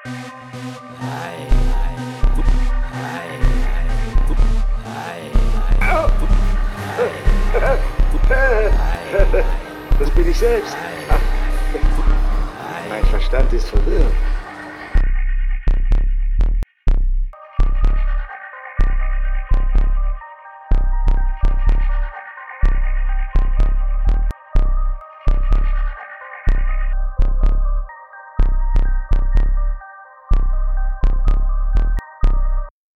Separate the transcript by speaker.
Speaker 1: Das bin ich selbst. Mein Verstand ist verwirrt.